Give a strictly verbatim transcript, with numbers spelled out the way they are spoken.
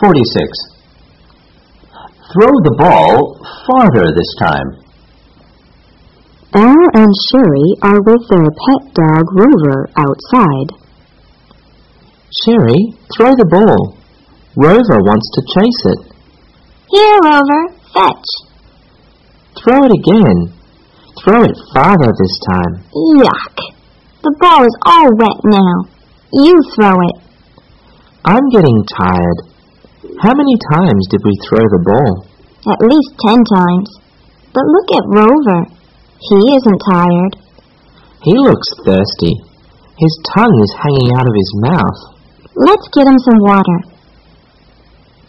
forty-six. Throw the ball farther this time. Elle and Sherry are with their pet dog Rover outside. Sherry, throw the ball. Rover wants to chase it. Here, Rover, fetch. Throw it again. Throw it farther this time. Yuck! The ball is all wet now. You throw it. I'm getting tired. How many times did we throw the ball? At least ten times. But look at Rover. He isn't tired. He looks thirsty. His tongue is hanging out of his mouth. Let's get him some water.